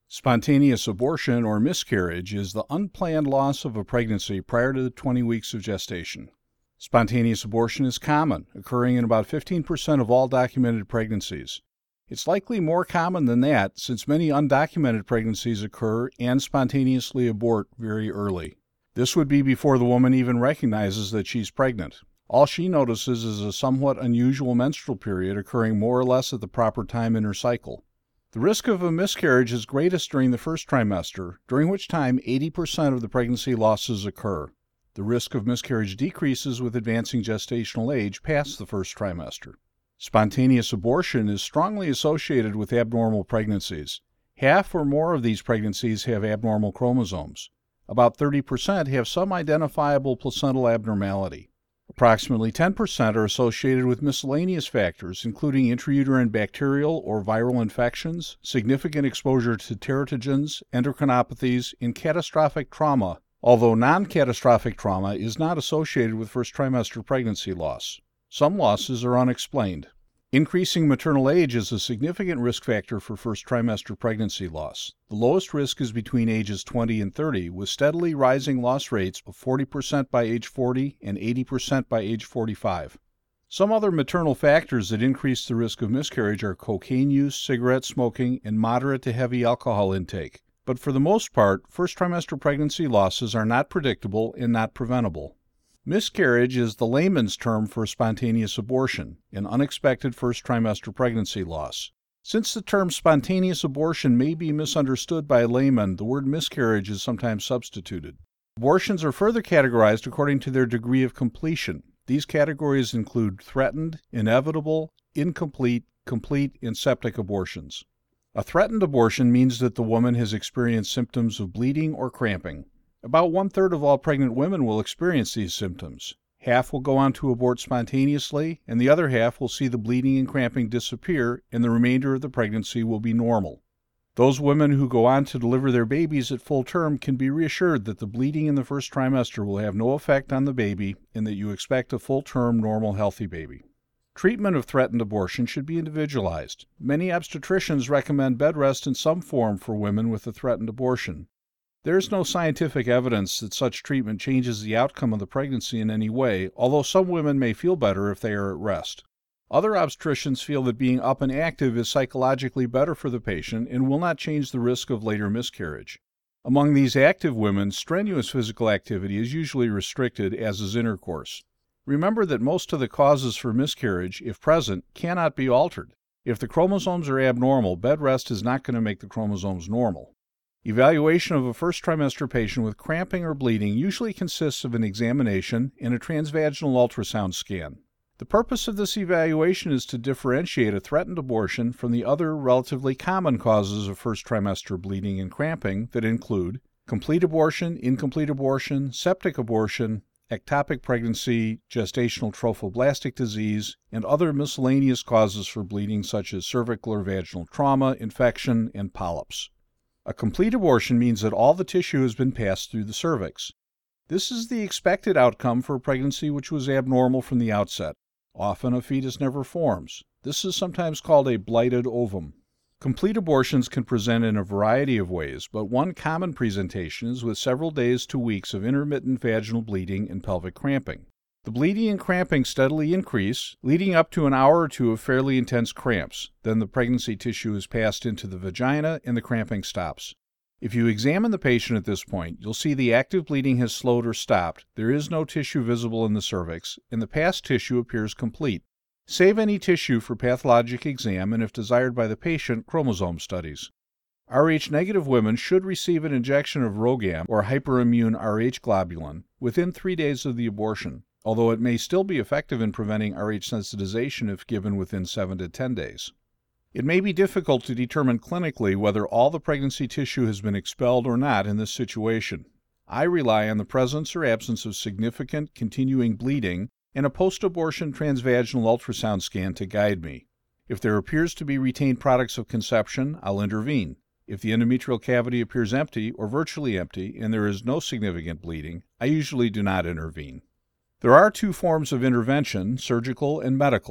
Spontaneous abortion or miscarriage is the unplanned loss of a pregnancy prior to the 20 weeks of gestation. Spontaneous abortion is common, occurring in about 15% of all documented pregnancies. It's likely more common than that since many undocumented pregnancies occur and spontaneously abort very early. This would be before the woman even recognizes that she's pregnant. All she notices is a somewhat unusual menstrual period occurring more or less at the proper time in her cycle. The risk of a miscarriage is greatest during the first trimester, during which time 80% of the pregnancy losses occur. The risk of miscarriage decreases with advancing gestational age past the first trimester. Spontaneous abortion is strongly associated with abnormal pregnancies. Half or more of these pregnancies have abnormal chromosomes. About 30% have some identifiable placental abnormality. Approximately 10% are associated with miscellaneous factors, including intrauterine bacterial or viral infections, significant exposure to teratogens, endocrinopathies, and catastrophic trauma, although non-catastrophic trauma is not associated with first trimester pregnancy loss. Some losses are unexplained. Increasing maternal age is a significant risk factor for first trimester pregnancy loss. The lowest risk is between ages 20 and 30, with steadily rising loss rates of 40% by age 40 and 80% by age 45. Some other maternal factors that increase the risk of miscarriage are cocaine use, cigarette smoking, and moderate to heavy alcohol intake. But for the most part, first trimester pregnancy losses are not predictable and not preventable. Miscarriage is the layman's term for spontaneous abortion, an unexpected first trimester pregnancy loss. Since the term spontaneous abortion may be misunderstood by a layman, the word miscarriage is sometimes substituted. Abortions are further categorized according to their degree of completion. These categories include threatened, inevitable, incomplete, complete, and septic abortions. A threatened abortion means that the woman has experienced symptoms of bleeding or cramping. About 1/3 of all pregnant women will experience these symptoms. Half will go on to abort spontaneously, and the other half will see the bleeding and cramping disappear, and the remainder of the pregnancy will be normal. Those women who go on to deliver their babies at full term can be reassured that the bleeding in the first trimester will have no effect on the baby and that you expect a full-term, normal, healthy baby. Treatment of threatened abortion should be individualized. Many obstetricians recommend bed rest in some form for women with a threatened abortion. There is no scientific evidence that such treatment changes the outcome of the pregnancy in any way, although some women may feel better if they are at rest. Other obstetricians feel that being up and active is psychologically better for the patient and will not change the risk of later miscarriage. Among these active women, strenuous physical activity is usually restricted, as is intercourse. Remember that most of the causes for miscarriage, if present, cannot be altered. If the chromosomes are abnormal, bed rest is not going to make the chromosomes normal. Evaluation of a first trimester patient with cramping or bleeding usually consists of an examination and a transvaginal ultrasound scan. The purpose of this evaluation is to differentiate a threatened abortion from the other relatively common causes of first trimester bleeding and cramping that include complete abortion, incomplete abortion, septic abortion, ectopic pregnancy, gestational trophoblastic disease, and other miscellaneous causes for bleeding such as cervical or vaginal trauma, infection, and polyps. A complete abortion means that all the tissue has been passed through the cervix. This is the expected outcome for a pregnancy which was abnormal from the outset. Often a fetus never forms. This is sometimes called a blighted ovum. Complete abortions can present in a variety of ways, but one common presentation is with several days to weeks of intermittent vaginal bleeding and pelvic cramping. The bleeding and cramping steadily increase, leading up to an hour or two of fairly intense cramps. Then the pregnancy tissue is passed into the vagina and the cramping stops. If you examine the patient at this point, you'll see the active bleeding has slowed or stopped, there is no tissue visible in the cervix, and the past tissue appears complete. Save any tissue for pathologic exam and, if desired by the patient, chromosome studies. Rh-negative women should receive an injection of RhoGAM, or hyperimmune Rh globulin, within 3 days of the abortion, although it may still be effective in preventing Rh sensitization if given within 7 to 10 days. It may be difficult to determine clinically whether all the pregnancy tissue has been expelled or not in this situation. I rely on the presence or absence of significant, continuing bleeding and a post-abortion transvaginal ultrasound scan to guide me. If there appears to be retained products of conception, I'll intervene. If the endometrial cavity appears empty or virtually empty and there is no significant bleeding, I usually do not intervene. There are 2 forms of intervention, surgical and medical.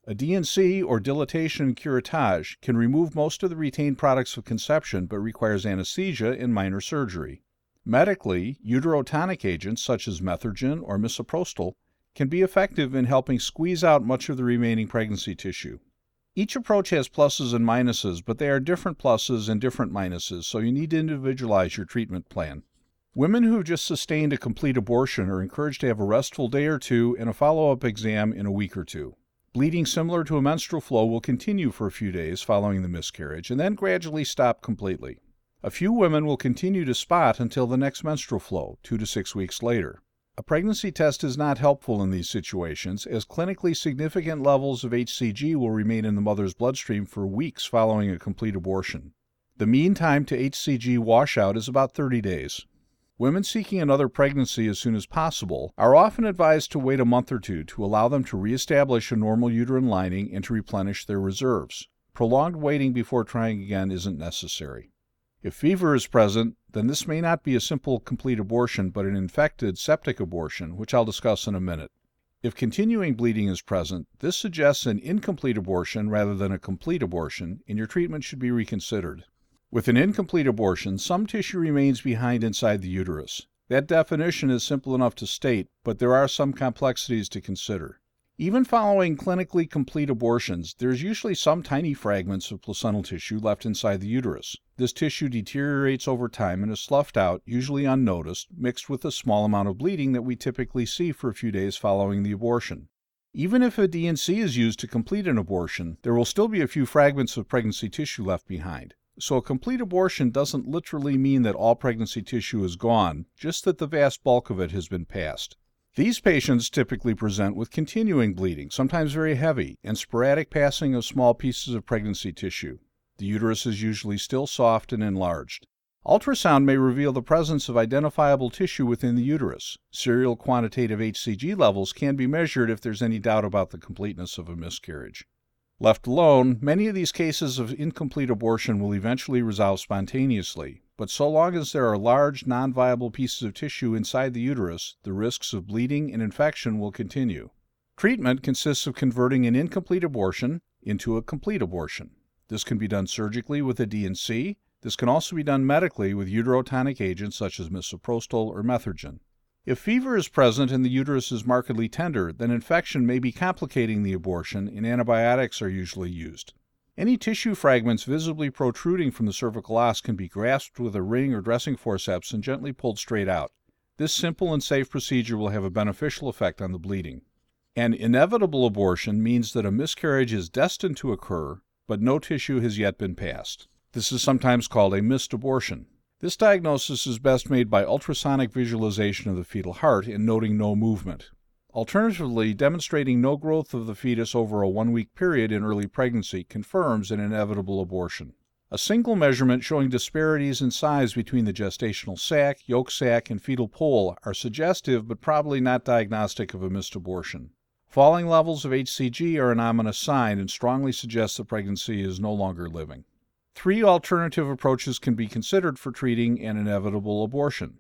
A D&C, or dilatation and curettage, can remove most of the retained products of conception but requires anesthesia and minor surgery. Medically, uterotonic agents such as Methergin or misoprostol can be effective in helping squeeze out much of the remaining pregnancy tissue. Each approach has pluses and minuses, but they are different pluses and different minuses, so you need to individualize your treatment plan. Women who have just sustained a complete abortion are encouraged to have a restful day or two and a follow-up exam in a week or two. Bleeding similar to a menstrual flow will continue for a few days following the miscarriage and then gradually stop completely. A few women will continue to spot until the next menstrual flow, 2 to 6 weeks later. A pregnancy test is not helpful in these situations, as clinically significant levels of HCG will remain in the mother's bloodstream for weeks following a complete abortion. The mean time to HCG washout is about 30 days. Women seeking another pregnancy as soon as possible are often advised to wait a month or two to allow them to reestablish a normal uterine lining and to replenish their reserves. Prolonged waiting before trying again isn't necessary. If fever is present, then this may not be a simple complete abortion but an infected septic abortion, which I'll discuss in a minute. If continuing bleeding is present, this suggests an incomplete abortion rather than a complete abortion, and your treatment should be reconsidered. With an incomplete abortion, some tissue remains behind inside the uterus. That definition is simple enough to state, but there are some complexities to consider. Even following clinically complete abortions, there's usually some tiny fragments of placental tissue left inside the uterus. This tissue deteriorates over time and is sloughed out, usually unnoticed, mixed with a small amount of bleeding that we typically see for a few days following the abortion. Even if a D&C is used to complete an abortion, there will still be a few fragments of pregnancy tissue left behind. So a complete abortion doesn't literally mean that all pregnancy tissue is gone, just that the vast bulk of it has been passed. These patients typically present with continuing bleeding, sometimes very heavy, and sporadic passing of small pieces of pregnancy tissue. The uterus is usually still soft and enlarged. Ultrasound may reveal the presence of identifiable tissue within the uterus. Serial quantitative HCG levels can be measured if there's any doubt about the completeness of a miscarriage. Left alone, many of these cases of incomplete abortion will eventually resolve spontaneously, but so long as there are large, non-viable pieces of tissue inside the uterus, the risks of bleeding and infection will continue. Treatment consists of converting an incomplete abortion into a complete abortion. This can be done surgically with a D&C. This can also be done medically with uterotonic agents such as misoprostol or Methergin. If fever is present and the uterus is markedly tender, then infection may be complicating the abortion and antibiotics are usually used. Any tissue fragments visibly protruding from the cervical os can be grasped with a ring or dressing forceps and gently pulled straight out. This simple and safe procedure will have a beneficial effect on the bleeding. An inevitable abortion means that a miscarriage is destined to occur, but no tissue has yet been passed. This is sometimes called a missed abortion. This diagnosis is best made by ultrasonic visualization of the fetal heart and noting no movement. Alternatively, demonstrating no growth of the fetus over a 1-week period in early pregnancy confirms an inevitable abortion. A single measurement showing disparities in size between the gestational sac, yolk sac, and fetal pole are suggestive but probably not diagnostic of a missed abortion. Falling levels of HCG are an ominous sign and strongly suggest the pregnancy is no longer living. 3 alternative approaches can be considered for treating an inevitable abortion: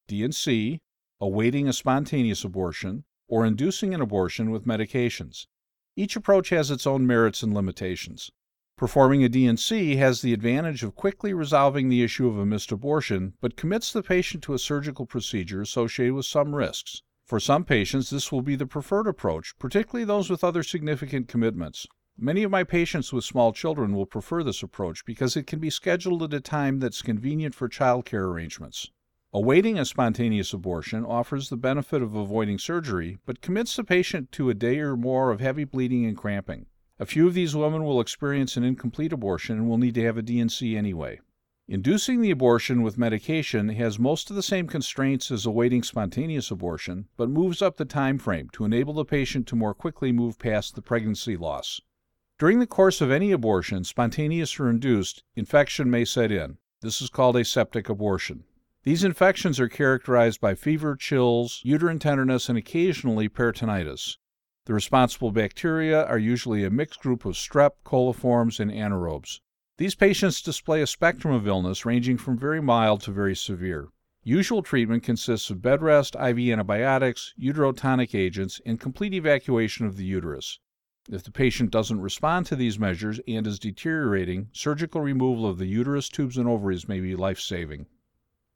D&C, awaiting a spontaneous abortion, or inducing an abortion with medications. Each approach has its own merits and limitations. Performing a D&C has the advantage of quickly resolving the issue of a missed abortion, but commits the patient to a surgical procedure associated with some risks. For some patients, this will be the preferred approach, particularly those with other significant commitments. Many of my patients with small children will prefer this approach because it can be scheduled at a time that's convenient for childcare arrangements. Awaiting a spontaneous abortion offers the benefit of avoiding surgery, but commits the patient to a day or more of heavy bleeding and cramping. A few of these women will experience an incomplete abortion and will need to have a D&C anyway. Inducing the abortion with medication has most of the same constraints as awaiting spontaneous abortion, but moves up the time frame to enable the patient to more quickly move past the pregnancy loss. During the course of any abortion, spontaneous or induced, infection may set in. This is called a septic abortion. These infections are characterized by fever, chills, uterine tenderness, and occasionally peritonitis. The responsible bacteria are usually a mixed group of strep, coliforms, and anaerobes. These patients display a spectrum of illness ranging from very mild to very severe. Usual treatment consists of bed rest, IV antibiotics, uterotonic agents, and complete evacuation of the uterus. If the patient doesn't respond to these measures and is deteriorating, surgical removal of the uterus, tubes, and ovaries may be life-saving.